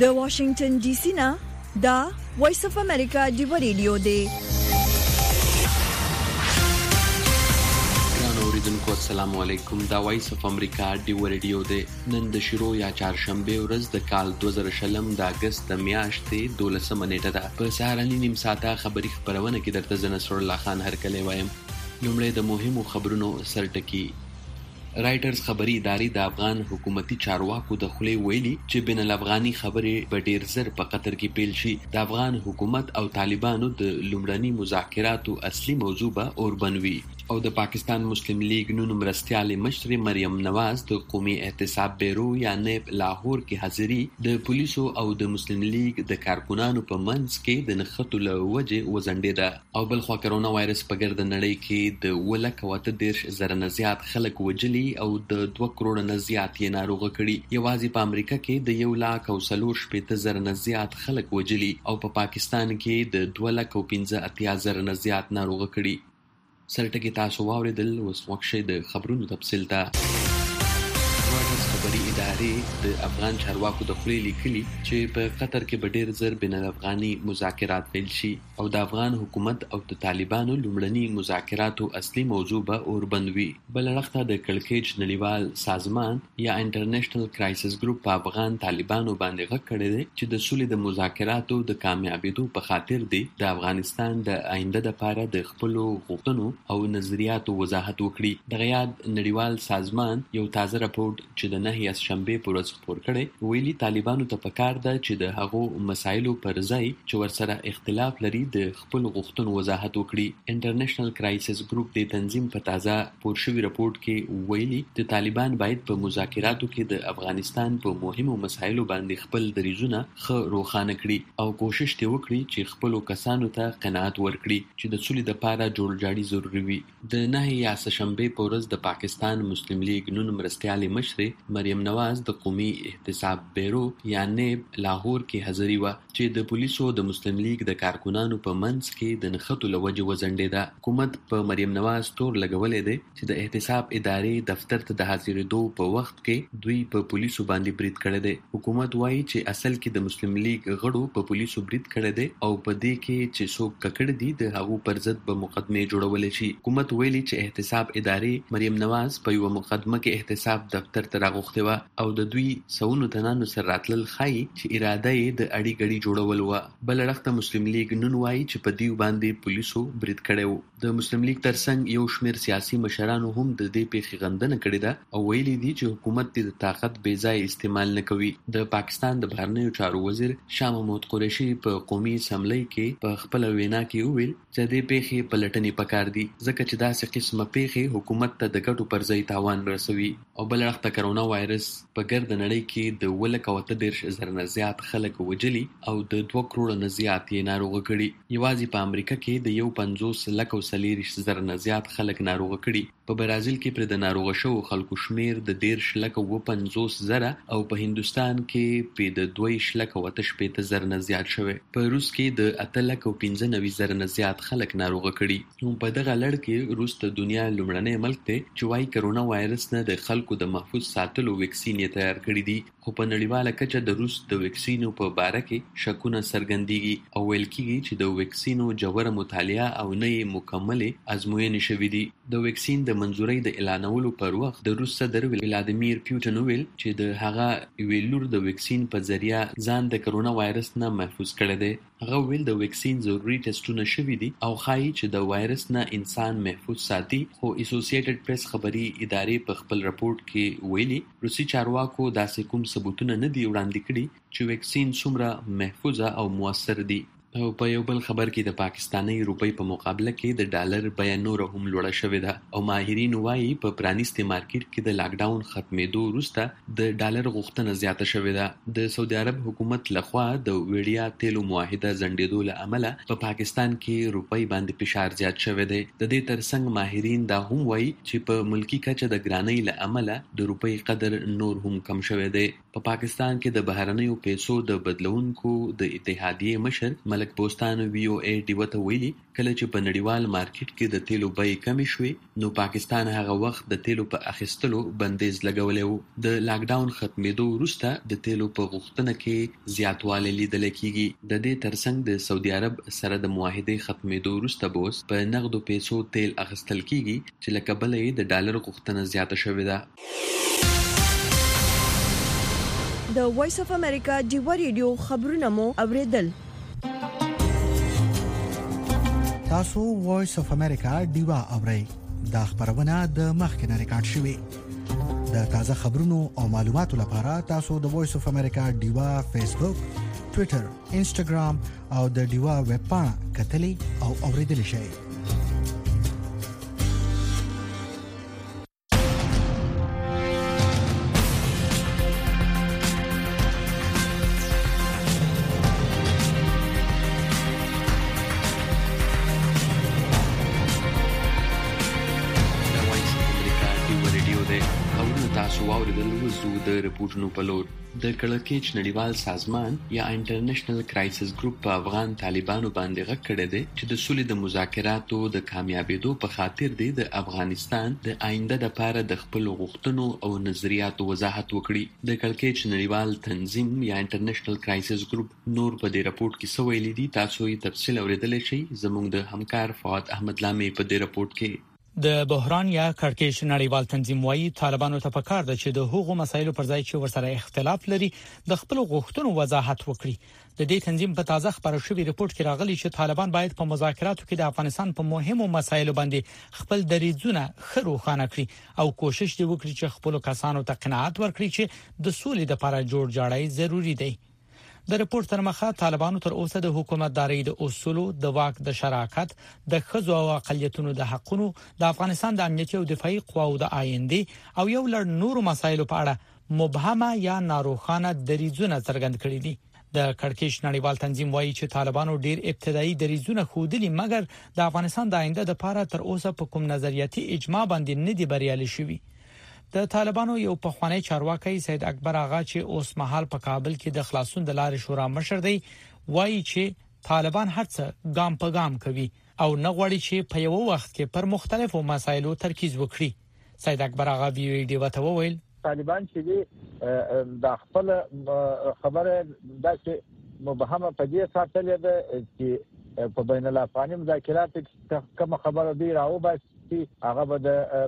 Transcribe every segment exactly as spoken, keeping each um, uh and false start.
د واشنگټن ډي سي نه دا وایس اف امریکا دی ریډیو دی. اوریدونکو السلام علیکم، دا وایس اف امریکا دی ریډیو دی. نن د شروع یا چهارشنبه ورځ د کال دوه زره شلم د اگست د میاشتې دولسمه نیټه ده. په سهارني نیم ساعته خبری خبرونه کې درته زه نصر الله خان هرکلی وایم. لومړی د مهمو خبرونو سرټکی. رایټرز خبري ادارې د افغان حکومتي چارواکو د خولې ویلي چې بین الافغاني خبرې به ډیر زر په قطر کې پیل شي. د افغان حکومت او طالبانو د لومړني مذاکراتو اصلي موضوع به اوربند وي. او د پاکستان مسلم لیگ نون مرستیال مشر مریم نواز د قومي احتساب بیرو یا نیب لاهور کې حاضری د پولیسو او د مسلم لیگ د کارکونانو په منځ کې د نښتو له وجې وزنډېده. او بل خوا کرونا وایرس په ګرد نړۍ کې د اووه لکه اته دېرش زره نه زیات خلک وجلي او د دوه کروړه نه زیات یې ناروغه کړي. یوازې په امریکا کې د یو لاک او څلور شپېته زره نه زیات خلک وجلي او په پاکستان کې د دوه لکه او پنځه اتیا زره نه زیات ناروغه کړي. سرټکی تاسو واوریدل، اوس وخت شي د خبرونو تفصیل ته. رایټرز خبري ادارې د افغان چارواکو د خولې لیکلي چې په قطر کې به ډیر زر بین الافغاني مذاکرات پیل شي او د افغان حکومت او د طالبانو لومړني مذاکراتو اصلي موضوع به اوربند وي. بل اړخته د کړکېچ نړیوال سازمان یا انټرنیشنل کرایسس ګروپ په افغان طالبانو باندې غږ کړی دی چې د سولې د مذاکراتو د کامیابېدو په خاطر دی د افغانستان د آینده لپاره د خپلو غوښتنو او نظریاتو وضاحت وکړي. دغه یاد نړیوال سازمان یو تازه راپور چې د نهه شنبه پر ورځ خپور کړي ویلي طالبانو ته پکار ده چې د هغو مسایلو پر ځای چې ورسره اختلاف لري د خپل غوښتنو وضاحت وکړي. انټرنیشنل کرایسس ګروپ د تنظیم په تازه خپور شوی راپور کې ویلي چې طالبان باید په مذاکراتو کې د افغانستان په مهمو مسایلو باندې خپل دریځونه ښه روښانه کړي او کوشش دې وکړي چې خپلو کسانو ته قناعت ورکړي چې د سولې لپاره جوړجاړي ضروري وي. د نهه شنبه پر ورځ د پاکستان مسلم لیگ نون مرستیال مشر مریم نواز د قومي احتساب بیرو یا نیب لاهور کې حاضری و چې د پولیسو د مسلم لیگ د کارکونانو په منځ کې د نښتو له وجې وزنډېده. حکومت په مریم نواز تور لګولې دی چې د احتساب ادارې دفتر ته د حاضرېدو په وخت کې دوی په پولیسو باندې برید کړی دی. حکومت وایي چې اصل کې د مسلم لیگ غړو په پولیسو برید کړی دی او په دې کې چې څوک ککړ دي د هغو پر ضد به مقدمې جوړولی شي. حکومت ویلي چې احتساب ادارې مریم نواز په یوه مقدمه کې احتساب دفتر ته راغوښتې وه او د دوی سوونو تنانو سره راتلل ښایي چې اراده یې د اړي ګړي جوړول وه. بل اړخ ته مسلم لیگ نون وایي چې په دیو باندې پولیسو برید کړی و. د مسلم لیگ ترڅنګ یو شمېر سیاسي مشرانو هم د دې پیښې غندنه کړې ده او ویلي دي چې حکومت د طاقت بې ځایه استعمال نه کوي. د پاکستان د بهرنیو چارو وزیر شاه محمود قریشي په قومي اسمبلۍ کې په خپله وینا کې وویل چې دې پیښې پلټنې پکار دي ځکه چې داسې قسمه پیښې حکومت ته د ګټو پر ځای تاوان رسوي. او بل اړخ ته کرونا وایرس په ګرد نړۍ کې د اووه لکه اته دېرش زره نه زیات خلک وجلي او د دوه کروړه نه زیات یې ناروغه کړي. یوازې په امریکا کې د یو پنځوس لکه او څلېرویشت زره نه زیات خلک ناروغه کړي. په برازیل کې پر د ناروغه شوو خلکو شمیر د دېرش لکه اووه پنځوس زره او په هندوستان کې په د دوه لکه او اته شپېته زره نه زیات شوی. په روس کې د اته لکه او پنځه نوي زره نه زیات خلک ناروغه کړي. نو په دغه لړ کې روس د دنیا لومړنی ملک دی چې وایي کرونا وایرس نه د خلکو د محفوظ ساتلو ویکسین یې تیار کړي دي. خو په نړیواله کچه د روس د ویکسینو په باره کې شکونه څرګندېږي او ویل کېږي چې د ویکسینو ژوره مطالعه او نه یې مکملې ازموینې شوي دي. د ویکسین د منظورۍ د اعلانولو پر وخت د روس صدر ولادیمیر پیوټن وویل چې د هغه یوې لور د ویکسین په ذریعه ځان د کرونا وایرس نه محفوظ کړی دی. هغه ویل د ویکسین ضروري ټسټونه شوي دي او ښایي چې د وایرس نه انسان محفوظ ساتي. خو اسوسییټډ پریس خبري ادارې په خپل راپورټ کې ویلي روسي چارواکو داسې کوم ثبوتونه نه دي وړاندې کړي چې ویکسین څومره محفوظه او موثر دي. او په یو بل خبر کې د پاکستاني روپۍ په مقابله کې د ډالر بیه نوره هم لوړه شوې ده او ماهرین وایي په پرانیستي مارکیټ کې د لاکډاون ختمېدو وروسته د ډالر غوښتنه زیاته شوې ده. د سعودي عرب حکومت لخوا د ویړیا تیلو معاهده ځنډېدو له امله په پاکستان کې روپۍ باندې فشار زیات شوی دی. د دې ترڅنګ ماهرین دا هم وایي چې په ملکی کچه د ګرانۍ له امله د روپۍ قدر نور هم کم شوی دی. په پاکستان کې د بهرنیو پیسو د بدلونکو د اتحادیې مشر ملک خلک پوسټانو وی او ای ډیو ته ویلي کله چې په نړیوال مارکیټ کې د تیلو بیې کمې شوې نو پاکستان هغه وخت د تیلو په اخیستلو بندیز لګولی و. د لاک ډاون ختمېدو وروسته د تیلو په غوښتنه کې زیاتوالی لیدل کېږي. د دې ترڅنګ د سعودي عرب سره د معاهدې ختمېدو وروسته به اوس په نغدو پیسو تیل اخیستل کېږي چې له کبله یې د ډالر غوښتنه زیاته شوې ده. د وایس اف امریکا ډیو ریډیو خبرونه مو اوریدل. تاسو وایس اف امریکا ډیو اورئ. دا خبرونه د مخکنه ریکارډ شوې. د تازه خبرونو او معلوماتو لپاره تاسو د وایس اف امریکا ډیو فیسبوک، ټوئیټر، انسټاګرام او د ډیو ویب پاڼه کتلي او اوریدل شئ. د رپورټونو په لور. د کړکېچ نړیوال سازمان یا انټرنیشنل کرایسس ګروپ په افغان طالبانو باندې غږ کړی دی چې د سولې د مذاکراتو د کامیابېدو په خاطر دی د افغانستان د آینده لپاره د خپل غوښتنو او نظریاتو وضاحت وکړي. د کړکېچ نړیوال تنظیم یا انټرنیشنل کرایسس ګروپ نور په دې رپورټ کې څه ویلي دي تاسو یې تفصیل اوریدلی شئ. زموږ د همکار فؤاد احمد لامي په دې رپورټ کې د بحران یا کړکېچ نړیوال تنظیم وايي طالبانو ته پکار ده چې د حقوقو مسایلو پر ځای چې ورسره اختلاف لري د خپل غوښتنو وضاحت وکړي. د دې تنظیم په تازه خبرو شوی رپورت کې راغلي چې طالبان باید په مذاکراتو کې د افغانستان په مهمو مسایلو باندې خپل دریځونه ښه روښانه کړي او کوشش دی وکړي چې خپل کسانو ته قناعت ورکړي چې د سولې لپاره جوړ جاړی ضروری دی. د رپورت تر مخه طالبانو تر اوسه د حکومتداري د اصولو د واک د شراکت د خزو او اقلیتونو د حقونو د افغانستان د امنیتي او دفاعي قواو د آینده او یو لړ نورو مسایلو په اړه مبهمه یا ناروخانه دریځونه څرګند کړي دي. د کړکېچ نړیوال تنظیم وایي چې طالبانو ډیر ابتدایي دریځونه خودلی مګر د افغانستان د آینده لپاره تر اوسه په کوم نظریاتي اجماع باندې نه دی بریالي شوی. د طالبانو یو پخوانی چارواکي سید اکبر آغا چې اوس مهال په کابل کې د خلاصون د لارې شورا مشر دی وایي چې طالبان هرڅه ګام په ګام کوي او نه غواړي چې په یو وخت کې پر مختلفو مسایلو ترکیز وکړي. سید اکبر آغا ویډیو ته وویل طالبان چې د خپل خبره داسې مبهمه په دې ساتلې ده چې په بین الافغاني مذاکرات کې کوم خبره دی راوباسي هغه به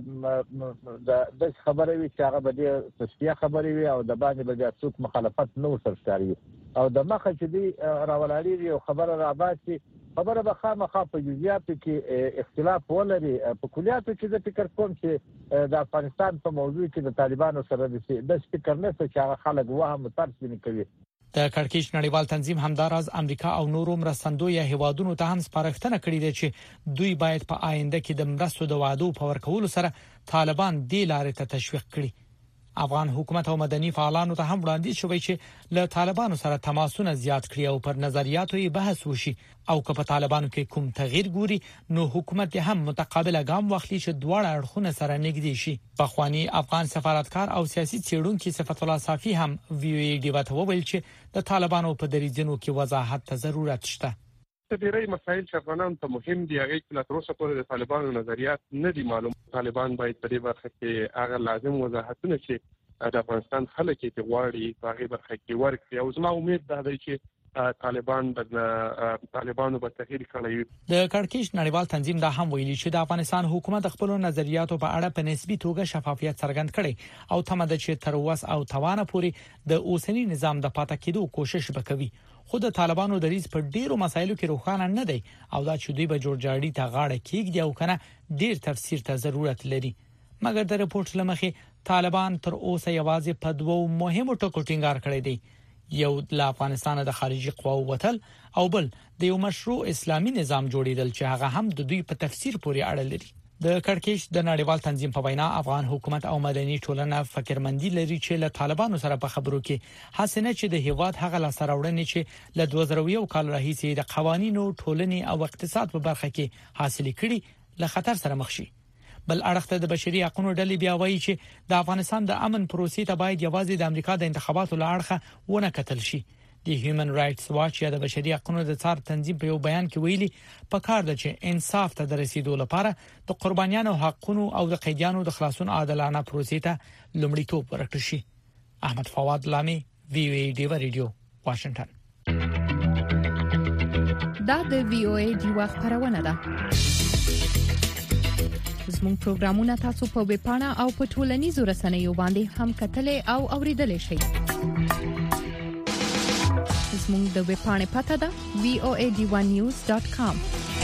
د د خبرې وي چې هغه به د تصفیه خبرې وي او د باندې به د څوک مخالفت نه ورسره او د مخه چې دی راولاري او خبره راباسي خبره به خامخا په جزئیاتو کې اختلاف ولري. په کلیاتو کې د فکر کوم چې د افغانستان په موضوع کې د طالبانو سره د فکر نه څه چې هغه خلک وهم ترسیم کوي. د کړکېچ نړیوال تنظیم همداراز امریکا او نورو مرستندوی هیوادونو ته هم سپارښتنه کړې ده چې دوی باید په آینده کې د مرستو د وعدو په ورکولو سره طالبان دې لارې ته تشویق کړي. افغان حکومت او مدني فعالانو ته هم وړاندیز شوی چې له طالبانو سره تماسونه زیات کړي او پر نظریاتو یې بحث وشي او که په طالبانو کې کوم تغییر ګوري نو حکومت هم متقابل ګام واخلي چې دواړه اړخونه سره نږدې شي. پخوانی افغان سفارتکار او سیاسي څېړونکي صفت الله صافي هم وی او ای ډیو ته وویل چې د طالبانو په دریځونو کې وضاحت ته ضرورت شته. ډېری مسایل چې افغانانو ته مهم دي هغه چې لا تر اوسه پورې د طالبانو نظریات نه دي معلوم. طالبان باید په دې برخه کې هغه لازم وضاحتونه چې د افغانستان خلک یې غواړي په هغه برخه کې ورکړي او زما امید ده چې طالبان د طالبانو په تغییر کوي. د کړکېچ نړیوال تنظیم دا هم ویلي چې د افغانستان حکومت خپل نظریاتو په اړه په نسبی توګه شفافیت څرګند کړي او تمه ده چې تر اوسه او توانه پوري د اوسنی نظام د پاتې کېدو کوشش وکوي. خود طالبانو دریځ په ډیرو مسایلو کې روښانه نه دی او دا چې دوی به جوړجاړي ته غاړه کېږدي او کنه ډیر تفسیر ته ضرورت لري. مګر د رپورت لمخې طالبان تر اوسه یوازې په دوو مهمو ټکو ټینګار کړی دی. یو د افغانستان د خارجي قواو وتل او بل د یو مشروع اسلامي نظام جوړیدل چې هغه هم د دوی په تفسیر پورې اړه لري. د کړکېچ د نړیوال تنظیم په وینا افغان حکومت او مدني ټولنه فکرمندي لري چې له طالبانو سره په خبرو کې حسنه چې د هیواد هغه لاسراوړنې چې له دوه زره یو کال راهیسې د قوانینو ټولنې او اقتصاد په برخه کې حاصل کړي له خطر سره مخ شي. بل اړخته د بشري حقوقو ډلې بیا وایي چې د افغانستان د امن پروسې ته باید یوازې د امریکا د انتخاباتو لارښه ونه کتل شي. د هیومن رائټس واچ یا د بشري حقوقو د څار تنظیم په یو بیان کې ویلي پکار ده چې انصاف ته د رسیدو لپاره د قربانیانو حقوقو او د قیدیانو د خلاصون عادلانه پروسې ته لومړیتوب ورکړل شي. احمد فواد لامي وی او ای ډیوا ریډیو واشنگټن. دا د وی او ای ډیوا خبرونه ده. زموږ پروګرامونه تاسو په ویب پاڼه او په ټولنیزو رسنیو باندې هم کتلې او اوریدلې شئ. زموږ د ویب پاڼې پته ده وی او ای ډیوا نیوز ډاټ کام.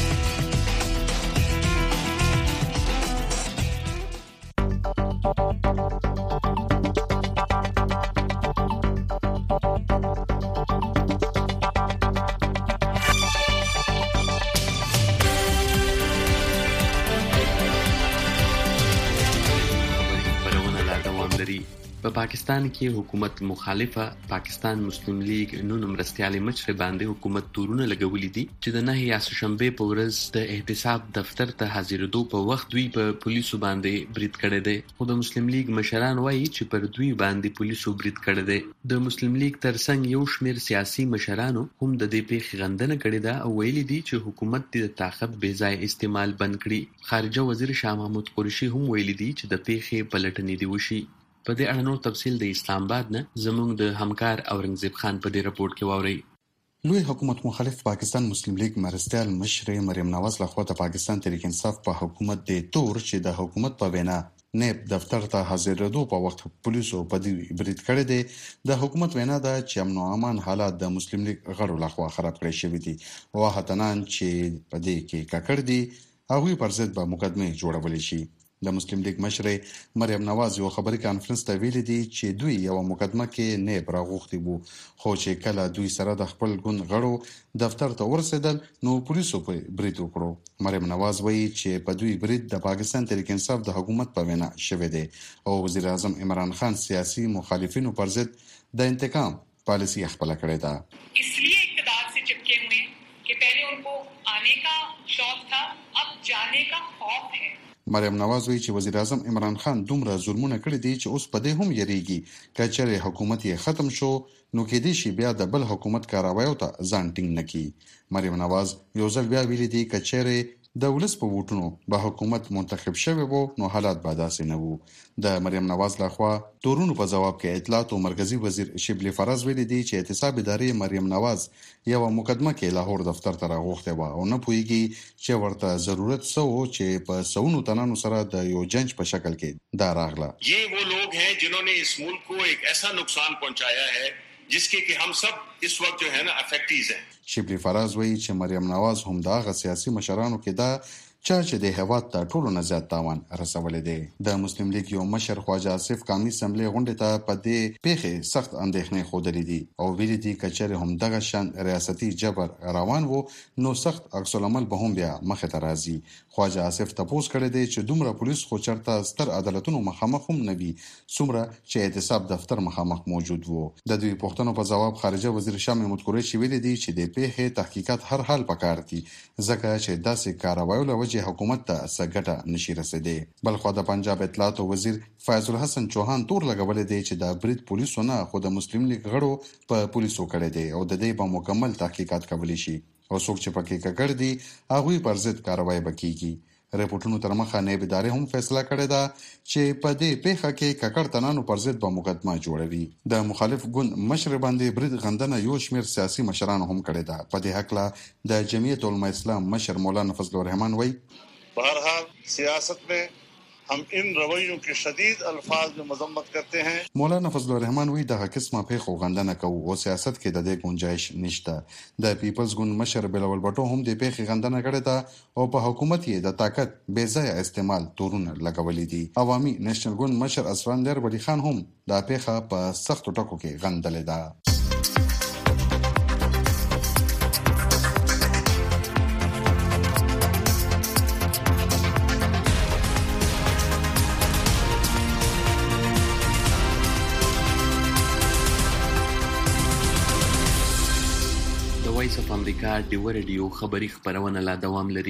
په پاکستان کې حکومت مخالفه پاکستان مسلم لیگ نون مرستيالي مشر باندې حکومت تورونه لګولې دي چې د نه یا شنبه په ورځ د احتساب دفتر ته حاضرېدو په وخت دوی په پولیسو باندې برید کړی دی. خو د مسلم لیگ مشران وایي چې پر دوی باندې پولیسو برید کړی دی. د مسلم لیگ ترڅنګ یو شمېر سیاسي مشرانو هم د دې پیښې غندنه کړې ده او ویلي دي چې حکومت د طاقت بې ځای استعمال بند کړي. خارجه وزیر شاه محمود قریشي هم ویلي دي چې د پیښې پلټنې دی وشي. په دې اړه نور تفصیل د اسلام آباد نه زموږ د همکار اورنګزیب خان په دې رپورت کې واوري. لوی حکومت مخالف پاکستان مسلم لیگ مرستيال مشر مریم نواز لخوا د پاکستان تحریک انصاف په حکومت د تور چې د حکومت په وینا نیب دفتر ته حاضرېدو په وخت پولیسو په دې برید کړی دی. د حکومت وینا ده چې امن او امان حالات د مسلم لیگ غړو لخوا خراب کړی شوی دي او هتنان چې په دې کې ککړ دي هغه پر ضد به مقدمه جوړول شي. د مسلم لیگ مشر مریم نواز یو خبري کانفرنس ته ویلي دي چې دوی یو مقدمه کې نه براغوختي وو خو چې کله دوی سره د خپل ګوند غړو دفتر ته ورسېدل نو پولیسو په برید وکړو. مریم نواز وایي چې په دوی برید د پاکستان تحریک انصاف د حکومت په وینا شوی دی او وزیر اعظم عمران خان سیاسي مخالفینو پر ضد د انتقام پالیسی خپل کړی ده. इसलिए इक़्तिदार से चिपके हुए कि पहले उनको आने का शौक था अब जाने का खौफ है. مریم نواز وایي چې وزیر اعظم عمران خان دومره ظلمونه کړی دي چې اوس په دې هم یریږي چې چېرې حکومت یې ختم شو نو کې دې شي بیا د بل حکومت کاروایو ته ځان ټینګ نکړي. مریم نواز یو ځل بیا ویلي دي چې چېرې د ولس په ووټونو به حکومت منتخب شوی وو نو حالات به داسې نه وو. د مریم نواز لخوا تورونو په جواب کې اطلاعات او مرکزی وزیر شبلی فراز ویلي دي چې احتساب ادارې مریم نواز یو مقدمه کې لاهور دفتر ته راغوښته و او نه پويږي چې ورته ضرورت سو چې په سونو تنانو سره د یو جنج په شکل کې دا راغله. یہ وہ لوگ ہیں جنہوں نے اس ملک کو ایک ایسا نقصان پہنچایا ہے جس کے کہ ہم سب اس وقت جو ہے نا افیکٹیز ہیں. شبلی فراز وایي چې مریم نواز هم دا غ سیاسي مشرانو کې دا چا چې د هواد ته ټولو نه زیات تاوان رسولې دي. د مسلم لیگ یو مشر خواجه آصف قومي اسمبلی غونډه ته په دې پیښه سخت اندېښنې خوده دي او ویلي دي چې هم دغه شان ریاستي جبر روان وو نو سخت عکس العمل به هم بیا مخه ته راځي. خواجه آصف تپوس کړی دی چې دومره پولیس خو چرته ستر عدالتونو مخامخ هم نه وي څومره چې احتساب دفتر مخامخ موجود وو. د دوی پوښتنو په جواب خارجه وزیر شاه محمود قریشي ویلي دي چې د پیښې تحقیقات هر حال پکار دي ځکه چې داسې کاروایو لوي حکومت ته سګټه نشي رسیدي. بل خو د پنجاب اطلاعات وزیر فیض الحسن چوهان تور لګولې دی چې د برید پولیسو نه خو د مسلم لیگ غړو په پولیسو کړی دی او د دې په مکمل تحقیقات کولی شي او څوک چې پکې ککړ دي هغه پر ضد کاروایی وکړي. ریپورتونو تر مخه نه ادارې هم فیصله کړې ده چې په دې پیښه کې ککړ تنانو پر ضد به مقدمه جوړوي. د مخالف ګوند مشر باندې برید غندنه یو شمېر سیاسي مشرانو هم کړې ده. په دې حق لا د جمعیت العلماء اسلام مشر مولانا فضل الرحمن وایي बहरहाल सियासत में हम इन रवैयों के शदीद अल्फाज में मजम्मत करते हैं. مولانا فضل الرحمن وی دغه قسمه پیښو غندنه کوي او سیاست کې د دې گنجائش نشته. د پیپلز ګوند مشر بلال بټو هم د پیښې غندنه کړې ده او په حکومت یې د طاقت بې ځای استعمال تورونه لګولې دي. عوامي نېشنل ګوند مشر اسفندر ولی خان هم د پیښه په سخت ټکو کې غندلې ده. وایس اف امریکا ډیوا ریډیو خبری خبرونه لا دوام لري.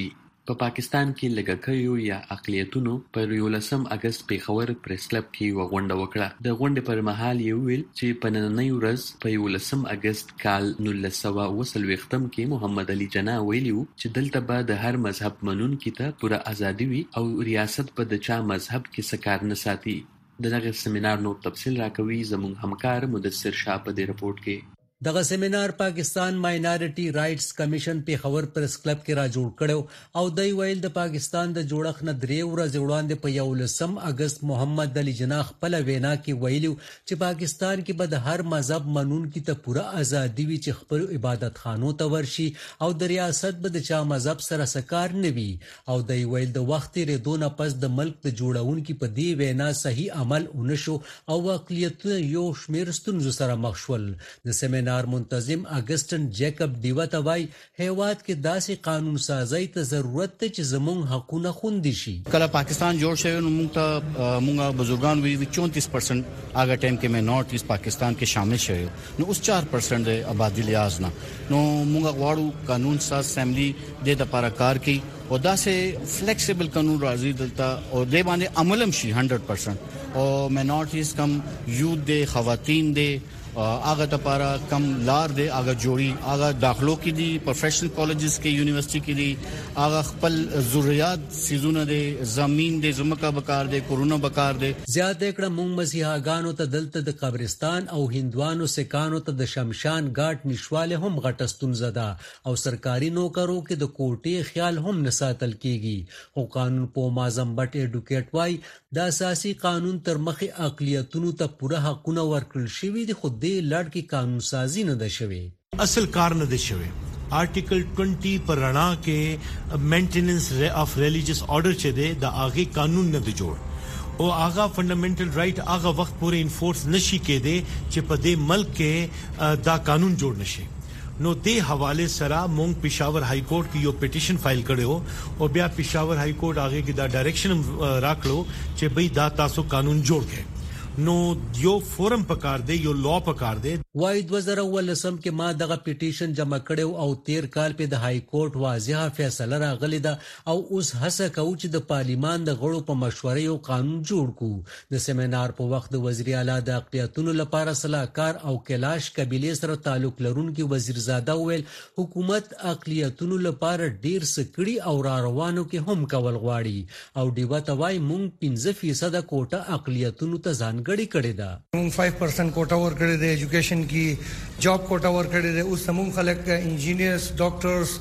په پاکستان کې لګکیو یا اقلیتونو پر یولسم اگست پیښور پریس کلب کې وغونډه وکړه. د غونډې پر مهال یې ویل چې په نننۍ ورځ په یولسم اگست کال نولس سوه اوه څلوېښتم کې محمد علي جناح ویلي و چې دلته به د هر مذهب منونکي ته پوره ازادي وي او ریاست په د چا مذهب کې څه کار نه ساتي. د دغه سیمینار نور تفصیل راکوي زموږ همکار مدثر شاه په دې رپورټ کې. دغه سیمینار پاکستان ماینارټي رائټس کمیشن پیښور پریس کلب کې را جوړ کړو او دوی ویل د پاکستان د جوړښت نه درې ورځې وړاندې په یولسم اگست محمد علي جناح خپل وینا کې ویلو چې پاکستان کې به د هر مذهب منونکي ته پوره ازادي وي چې خپل عبادت خانو ته ورشي او د ریاست به د چا مذهب سره سکار نه وي او دوی ویل د وخت ریدونه پس د ملک د جوړونکو په دې وینا صحیح عمل ونشو او اقلیتونه یو شمیر ستونزو سره مخ شول. د سیمینار منتظم اگستن جیکب دیوا ته وای هیواد کې داسې قانون سازی ته ضرورت ته چې زموږ حقونه خوندي شي. کله پاکستان جوړ شوی نو موږ ته موږ بزرګان وی چونتیس پرسنٹ هغه ټایم کې مې نارت ایست پاکستان کې شامل شوی نو اوس چار پرسنٹ د آبادی لیاز نه نو موږ غواړو قانون ساز اسمبلی د لپاره کار کوي او داسې فلیکسیبل قانون راځي دلته او د باندې عملم شي هنډرډ پرسنٹ او مینورټیز کم یوت د خواتین د آغا تپارا کم لار دے آغا جوڑی آغا داخلوں کی دی پروفیشنل کالجز کے یونیورسٹی کی دی آغا خپل ضروریات سیزون دے زمین دے زمکا بکار دے کورونا بکار دے. زیاد ایکڑا مونگ مسیحاگانو تا دلتا د قبرستان او هندوانو سکانو تا د شمشان گاٹ نشوال هم غټستون زدا او سرکاری نوکرو کې د کوټې خیال هم نساتل کیږي. خو قانون پو مازم بٹ ایڈوکیٹ وای دا اساسی قانون تر مخ اقلیتونو ته پوره حقونه ورکړل شوی دي خو دې لړ کې قانون سازی نه ده شوی. اصل کار نه ده شوی. آرټیکل بیس پر رڼا کې مینټیننس اف ریلیجیس آرډر چې ده د هغه قانون نه ده جوړ او هغه فنډامنټل رائټ هغه وخت پورې انفورس نشي کېده چې په دې ملک کې دا قانون جوړ نشي. نو دې حواله سره مونږ پېښور های کورټ کې یو پټیشن فایل کړو او بیا پېښور های کورټ هغه کې دا ډایریکشن راکړو چې به دا تاسو قانون جوړ کړئ. نو یو فورم پکار دی یو لا پکار دی. وای دوه زره ولسم کې ما دغه پټیشن جمع کړو او تیر کال په د های کورټ واضحه فیصله راغلی ده او اوس هڅه کوي چې د پارلیمان د غړو په مشورې یو قانون جوړ کړو. د سیمینار په وخت د وزیر اعلی د اقلیتونو لپاره صلاحکار او کلاش قبیله سره تعلق لرونکي وزیرزاده ویل حکومت اقلیتونو لپاره ډیر سکړي او را روانو کې هم کول غواړي او دیوه توای مونږ پنځه فیصد کوټه اقلیتونو ته ځان غړي کړی دا. مونږ پنځه پرسنٹ کوټا ور کړی دی ایجوکیشن کی جاب کوټا ور کړی دی. اوس مونږ خلک انجینئرز ډاکټرز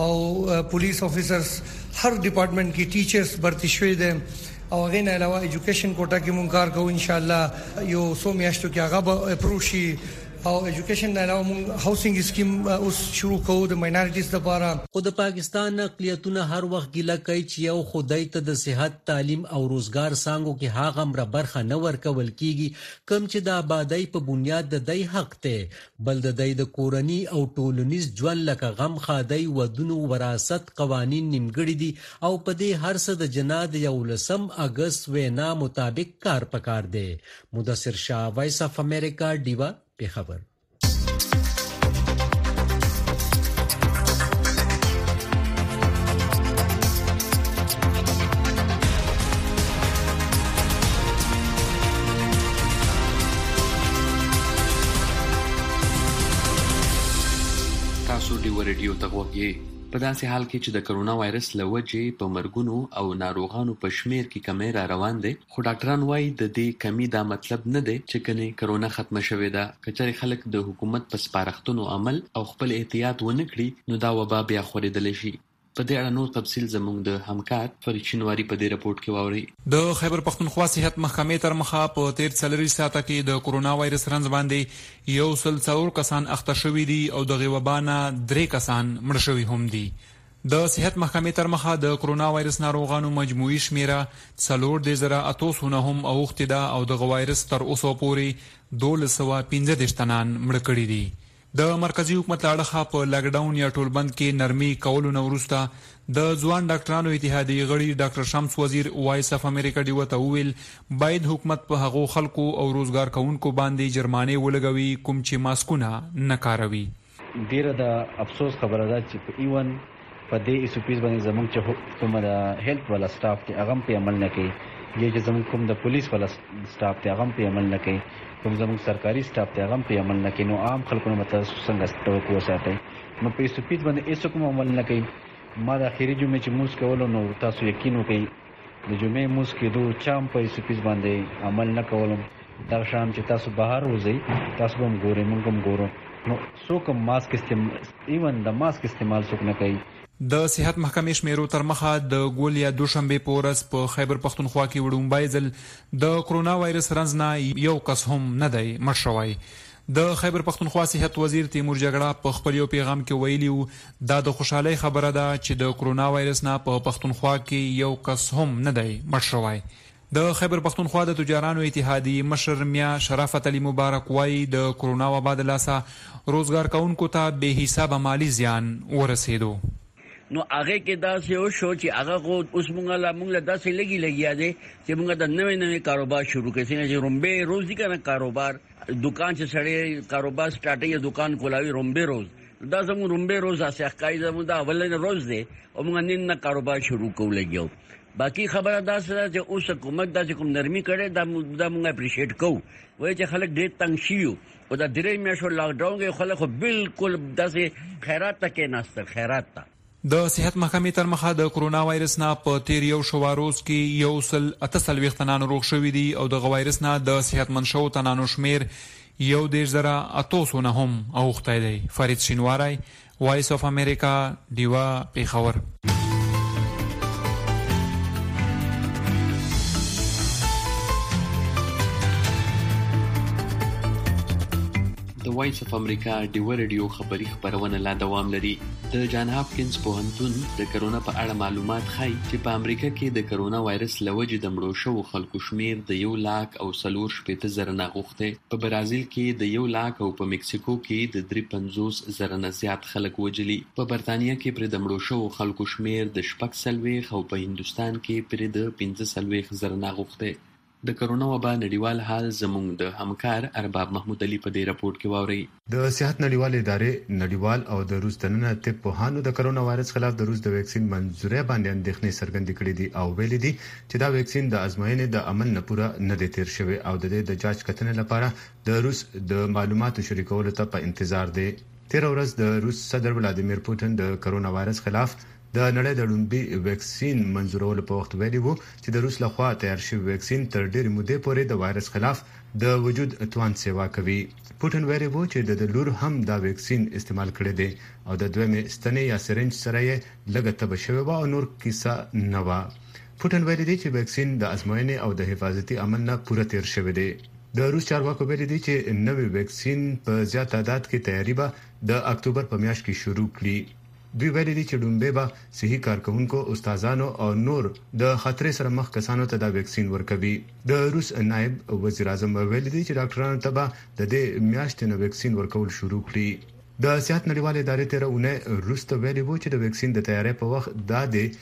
او پولیس افیسرز هر ډپارټمنٹ کی ټیچرز برتی شوی دي او هغه نه علاوه ایجوکیشن کوټا کې مونږ کار کوو ان شاء الله یو سو میاشتو کې هغه به اپروو شي او ایجوکیشن نه علاوه مونږ هاوسینګ اسکیم اوس شروع کوو د ماینورټیز لپاره. خو د پاکستان اقلیتونه هر وخت ګیله کوي چې یو خدای ته د صحت تعلیم او روزګار سانګو کې هاغه مر برخه نه ورکول کیږي کم چې د آبادی په بنیاد د دای حق ته بل د دای د کورنی او ټولنیز ژوند لکه غم خادای ودونو وراثت قوانین نیمګړي دي او په دې هر څه د جناد یو لسم اگست وینا مطابق کار پکار دی. مدثر شاه وایس اف امریکا دیوا په خبر. تاسو دی ورډیو ته وګورئ. په داسې حال کې چې د کرونا وایرس له وجې په مرګونو او ناروغانو په شمیر کې کمی را روان دی خو ډاکټران وایي د دې کمی دا مطلب نه دی چې کني کرونا ختمه شوې ده. کچې خلک د حکومت په سپارښتنو عمل او خپل احتیاط ونه کړي نو دا وبا بیا خورېدلی شي. په دې اړه نور تفصیل زموږ د همکار فرید شینواری په دې رپورټ کې واورئ. د خیبر پختونخوا صحت محکمې تر مخه په تیر څلوري ساعته کې د کرونا وایرس رنځ باندې یو سل څلور کسان اخته شوي دي او د وبا نه درې کسان مړه شوي هم دي. د صحت محکمې تر مخه د کرونا وایرس ناروغانو مجموعي شمیره څلور د زره اتوسونه هم اوښتې ده او د وایرس تر اوسه پورې دولس سوه پنځه دېرش تنان مړه کړي دي. د مرکزی حکومت لاړخه په لاکډاون یا ټولبند کې نرمي کولو نه وروسته د ځوان ډاکټرانو اتحادیې غړي ډاکټر شمس وزیر وایس اف امریکا ډیو ته ویل باید حکومت په هغو خلکو او روزګار کوونکو باندې جرمانه ولګوي کوم چې ماسکونه نه کاروي. ډیره د افسوس خبره ده چې په ایون په دې ایس او پیز باندې زموږ چې کوم د هیلث ولا سټاف ته هغه په عمل نه کوي یا چې زموږ کوم د پولیس ولا سټاف ته هغه په عمل نه کوي کوم زموږ سرکاري سټاف ته هغه په عمل نه کوي نو عام خلکو نه متاسو څنګه توقع وساتي نو په ایس او پیز باندې ایس کوم عمل نه کوي ما د اخیری جمعې چې موږ کولو نو تاسو یقین وکړئ د جمعې موږ کې دوه چام په ایس او پیز باندې عمل نه کولم دا شام چې تاسو بهر وځي تاسو هم ګورئ موږ هم ګورو نو څوک ماسک استعمال ایون د ماسک استعمال څوک نه کوي د صحت محکمې شمیرو تر مخه د ګولیا دوشنبه په ورځ په خیبر پختونخوا کې وډومبای ځل د کرونا وایرس رنځ نه یو کس هم نه دی مړ شوی د خیبر پختونخوا صحت وزیر تیمور جګړه په خپل یو پیغام کې ویلي دا د خوشحالي خبره ده چې د کرونا وایرس نه په پختونخوا کې یو کس هم نه دی مړ شوی د خیبر پختونخوا د تجارانو اتحادیې مشر میا شرافت علي مبارک وايي د کرونا وبا د لاسه روزګار کونکو ته به حساب مالی زیان ورسېدو نو هغه کې دا څه او شو چې هغه کو اوس مونږه لا مونږ له داسې لګي لګیا دي چې مونږ د نوې نوې کاروبار شروع کړي چې رومبه روز دي کنه کاروبار دکان چې سړی کاروبار سٹارټ یې دکان کولاوي رومبه روز دا زموږ رومبه روز اسه ښکای زموږ دا اولنې روز دی او مونږ نن نه کاروبار شروع کوو لګیو باقی خبره دا سره چې اوس حکومت دا چې کوم نرمي کړي دا دا مونږ اپریشیټ کوو وای چې خلک ډېر تنګ شيو او دا درې میاشتو لاک ډاون کې خلک بالکل داسې خیرات تکې ناستل خیرات تا د صحت محکمې تر مخه د کرونا وایرس نه په تیر یو شواروز کې یو سل اتصل وختنان روغ شوې دي او د وایرس نه د صحتمن شو تنانو شمیر یو ډیر زره اتوسو نه هم اوخته دی فرید شینواری وایس اف امریکا دیوا پیښور وایس اف امریکا ډیو ریډیو خبری خبرونه لا دوام لري د جان هاپکینز پوهنتون د کرونا په اړه معلومات ښيي چې په امریکا کې د کرونا وایرس لوجې د مړو شوو خلکو شمیر د یو لاک او څلور شپېته زره نه غوښته په برازیل کې د یو لاک او په مکسیکو کې د درې پنځوس زره نه زیات خلک وجلي په برتانیا کې پر د مړو شوو خلکو شمیر د شپږ سلويخ او په هندستان کې پر د پنځه سلويخ زره نه غوښته د کرونا وبا نړیوال حال زموږ د همکار ارباب محمود علي په دې راپورټ کې واوري د صحت نړیوال ادارې نړیوال او د روس دننه طب پوهانو د کرونا وایرس خلاف د روس د ویکسین منځوري باندې اندېښنې څرګندې کړې دي او ویلي دي چې دا ویکسین د ازموینې د عمل نه پوره نه دی تیر شوی او د دې د جاج کتنې لپاره د روس د معلوماتو شریکولو ته په انتظار دی تیر ورځ د روس صدر ولادیمیر پوتین د کرونا وایرس خلاف د نړۍ د لومبي ویکسین منځورولو په وخت ویلي وو چې د روس لخوا تیار شوی ویکسین تر ډېرې مودې پورې د وایرس خلاف د وجود توان سیوا کوي پوتین ویلي وو چې د لور هم دا ویکسین استعمال کړی دی او د دویمې ستنې یا سرنج سره یې لږه تبه شوی و او نور کیسه نه و پوتین ویلي دی چې ویکسین د ازموینې او د حفاظتي عمل نه پوره تیر شوی دی د روس چارواکو ویلي دي چې نوې ویکسین په زیات تعداد کې تیاری به د اکتوبر په میاشت کې شروع کړي دوی ویلي دي چې ډومبه به صحي کارکونکو استادانو او نور د خطر سره مخ کسانو ته دا ویکسین ورکوي د روس نائب وزیر اعظم ویلي دي چې ډاکټرانو ته به د دې میاشتې نو ویکسین ورکول شروع کړي د صحت نړیوال ادارې ترونه روس ته ویلي وو چې د ویکسین د تیاری په وخت دا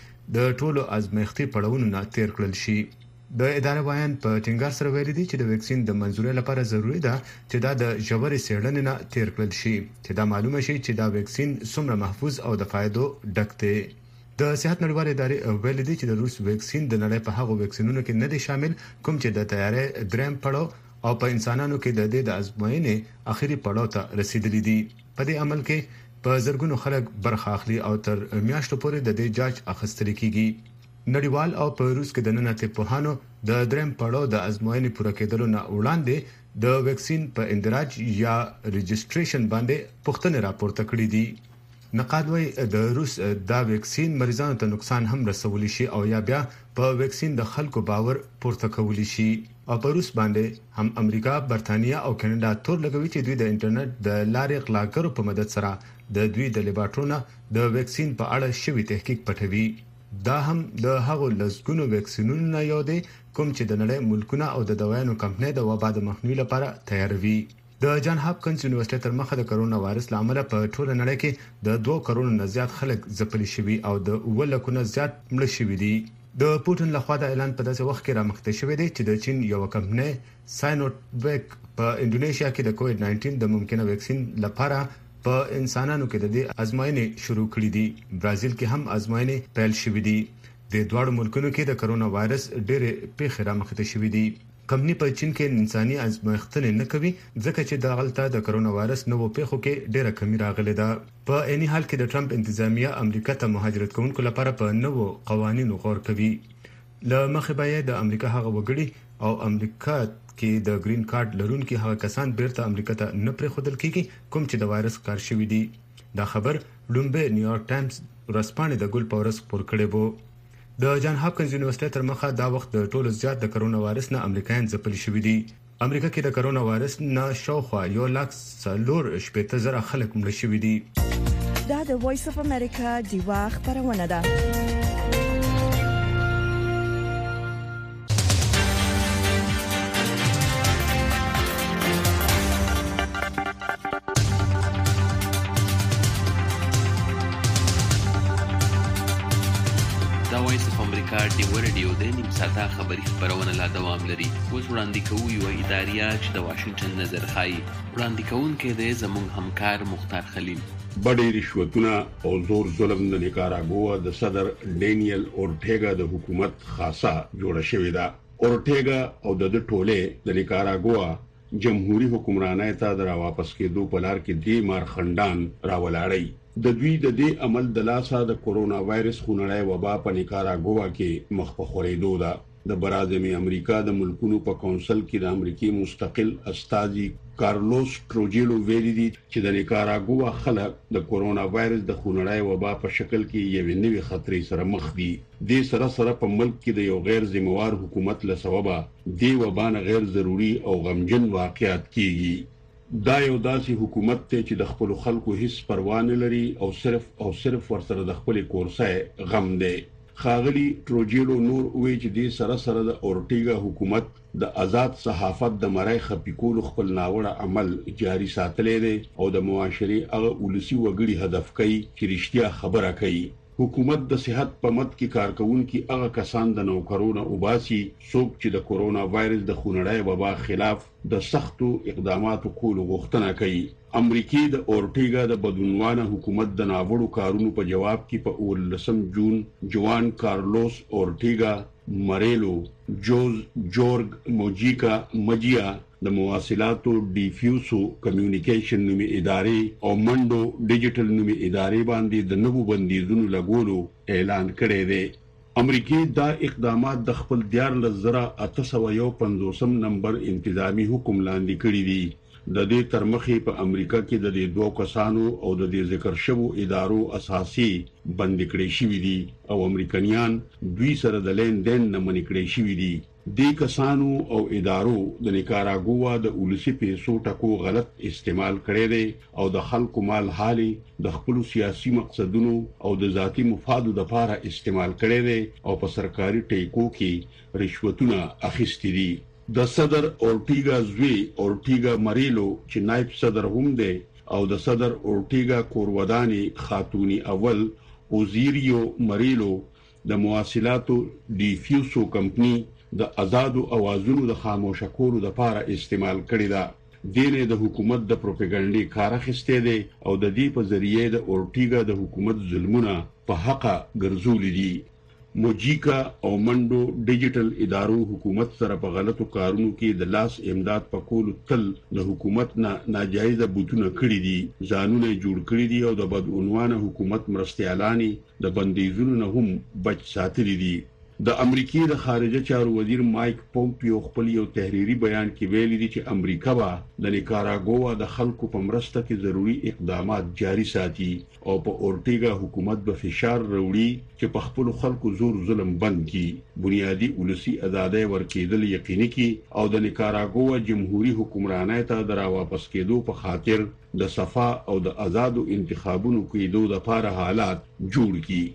د ټولو ازمایښتي پړاوونو نه تیر کړل شي د ادارې بیان په ټینګار سره ویلي دي چې د ویکسین د منځوري لپاره ضروری ده چې دا د ژورې څېړنې نه تیر کړل شي چې دا معلومه شي چې دا ویکسین څومره محفوظ او د فایدو ډک دی د صحت نړیوال ادارې ویلي دي چې د روس ویکسین د نړۍ په هغو ویکسینونو کې نه دي شامل کوم چې د تیاری دریم پړاو او په انسانانو کې د دې د ازموینې اخیری پړاو ته رسیدلي دي په دې عمل کې په زرګونو خلک برخه اخلي او تر میاشتو پورې د دې جاج اخیستل کیږي نړیوال او په روس کې د نن ته په د دریم پړاو د ازموینې پوره کېدلو نه وړاندې د ویکسین په اندراج یا ريجستریشن باندې پوښتنه راپورته کړې دي نقادوي د روس دا ویکسین مریضانو ته نقصان هم رسولی شي او یا بیا په ویکسین د خلکو باور پورته کولی شي او په روس باندې هم امریکا برتانیا او کاناډا تور لګوي چې دوی د انټرنیټ د لارې غلاګرو په مدد سره د دوی د لیبارټرونو د ویکسین په اړه شوی تحقیق پټوي دا هم د هغو لسګونو ویکسینونو نه یو دی کوم چې د نړۍ ملکونه او د دوايانو کمپنۍ د وبا د مخنیوي لپاره تیاروي د جان هاپکینز یونیورسيټي تر مخه د کرونا وایرس لامل په ټوله نړۍ کې د دوه کروڑ نه زیات خلک ځپلي شوي او د اووه لکو نه زیات مړ شوي دي د پوتین لخوا د اعلان په داسې وخت کې رامخته شوی دی چې د چین یو کمپنۍ ساینوټویک په انډونیشیا کې د کووډ نایټین د ممکنه ویکسین لپاره په انسانانو کې د دې ازموینې شروع کړې دي. برازیل کې هم ازموینې پیل شوې دي. د دواړو ملکونو کې د کرونا وایرس ډېرې پیښې رامخته شوې دي. کمپنی په چین کې انساني ازمایښتنې نه کوي ځکه چې د غلطه د کرونا وایرس نوو پیښو کې ډېره کمی راغلې ده. په اني حال کې د ټرمپ انتظامیه امریکا ته مهاجرت کوونکو لپاره په نوو قوانینو غور کوي. له مخې به د امریکا هغه وګړي او امریکا کې د گرین کارت لرونکي هغه کسان بیرته امریکا ته نه پرېښودل کیږي کوم چې د وایرس کار شوی دي. دا خبر لومبه نیویارک ټایمز ورځپاڼې د ګل پاورس خبر کړی وو. د جان هاپکینز یونیورسيټي تر مخه دا وخت د ټولو زیات د کرونا وایرس نه امریکایان ځپل شوی دي. امریکا کې د کرونا وایرس نه شاوخوا یو لک څلور شپږ زره خلک مړ شوي دي. دا د وایس اف امریکا دیوا خبرونه ده. دی ورډیو د نیم ساعته خبری خبرونه لا دوام لري. اوس وړاندې کوو یو اداریه چې د واشنگټن نظر خایي. وړاندې کوونکی دی زموږ همکار مختار خلیل. بډې رشوتونه او زور ظلم د نیکاراګوا د صدر ډینیل اورټیګا د حکومت خاصه جوړه شوې ده. اورټیګا او د ټوله د نیکاراګوا جمهوریت حکمرانۍ ته د واپس کېدو په لار کې دی مارخندان راولاړی. د دوی د دې عمل د لاسه د کورونا وایرس خونړی وبا په نیکاراګوا کې مخ په خورېدو ده. د برازمي امریکا د ملکونو په کونسل کې د امریکای مستقل استاذي کارلوس ټروجیلو ویلي دي چې د نیکاراګوا خلک د کورونا وایرس د خونړی وبا په شکل کې یو نوی خطر سره مخ دي. د سره سره په ملک کې د یو غیر ذمہوار حکومت له سببه د وبا نه غیر ضروري او غمجن واقعیت کیږي. دا یو داسې حکومت ته چې د خپل خلکو هیڅ پروا نه لري او صرف او صرف ورسره د خپل کورسای غم دی. خاغلی ټروجیلو نور وی چې د سره سره د اورټیګا حکومت د آزاد صحافت د مړای خپیکول خپل ناوړه عمل جاری ساتلې دی او د معاشري هغه ولسی وګړي هدف کوي چې رښتیا خبره کوي. حکومت د صحت په مد کې کارکونکو هغه کسان د نوکرونو وباسي څوک چې د کورونا وایرس د خونړی وبا خلاف د سختو اقداماتو کولو غوښتنه کوي. امریکای د اورټیګا د بدلونوانه حکومت د ناوړو کارونو په جواب کې په اولسم جون جوان کارلوس اورټیګا مریلو جوز جورج موجیکا مجیا د مواصلاتو ډیفیوسو کمیونیکیشن نومي ادارې او منډو ډیجیټل نومي ادارې باندې د نوو بندیزونو لګولو اعلان کړی دی. امریکای دا اقدامات د خپل دیارلس زره اته سوه یو پنځوسم نمبر انتظامی حکم لاندې کړی دي. د دې تر مخې په امریکا کې د دې دوه کسانو او د دې ذکر شوو ادارو اساسي بند کړی شوی دي او امریکایان دوی سره د لین دین نه منې کړی شوی دي. د کسانو او ادارو د نیکاراګوا د اولسی پیسو ټکو غلط استعمال کړي دي او د خلکو مال حالي د خپل سیاسي مقصدونو او د ذاتی مفادو لپاره استعمال کړي دي او په سرکاري ټیکو کې رشوتونه اخیستي دي. د صدر اورټیګا زوی اورټیګا مریلو چې نائب صدر هم دی او د صدر اورټیګا کورودانی خاتونی اول اوزیریو مریلو د مواصلاتو ډیفیوسو کمپنی د آزادو اوازونو د خاموش کولو لپاره استعمال کړی دا. دینه د حکومت د پروپاګاندا کار اخیسته دي او د دې په ذریعه د اورټیګا د حکومت ظلمونه په حق ګرځول دي. موجیکا او منډو ډیجیټل ادارو حکومت سره په غلطو کارونو کې د لاس امداد په کولو تل د حکومت نه ناجایزه بوتونه کړی دي. ځانونه جوړ کړی دي او د بدعنوانه حکومت مرستيالانی د بندیزونو نه هم بچ ساتلي دي. د امریکای د خارجه چارو وزیر مایک پومپیو خپل یو تحریری بیان کې ویلي دي چې امریکا به د نیکاراګوا د خلکو په مرسته کې ضروری اقدامات جاری ساتي او په اورټیګا حکومت به فشار راوړي چې په خپل خلکو زور ظلم بند کړي، بنیادی ولسی ازادي ورکېدل یقیني کړي او د نیکاراګوا جمهوریت حکمرانۍ ته د واپس کېدو په خاطر د صفا او د آزادو انتخابونو کېدو لپاره حالات جوړ کړي.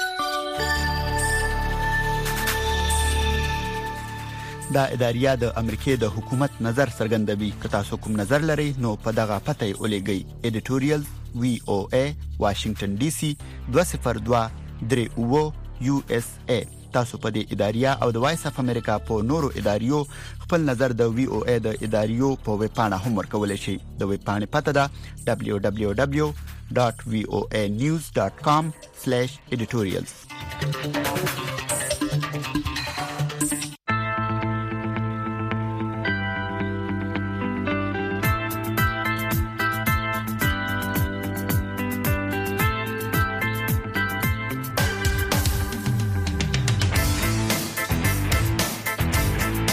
دا اداریه د امریکای د حکومت نظر څرګندوي. که تاسو کوم نظر لرئ نو په دغه پته یې ولېږئ. ایډیټوریال وی او ای واشنگټن ډي سي دوه صفر دوه درې اوه یو اس ای تاسو په دې اداریه او د وایس اف امریکا په نورو اداریو خپل نظر د وی او ای د اداریو په ویب پاڼه هم ورکولای شئ. د ویب پاڼې پته ده دبليو دبليو دبليو ډاټ وی او ای نیوز ډاټ کام سلیش ایډیټوریالز.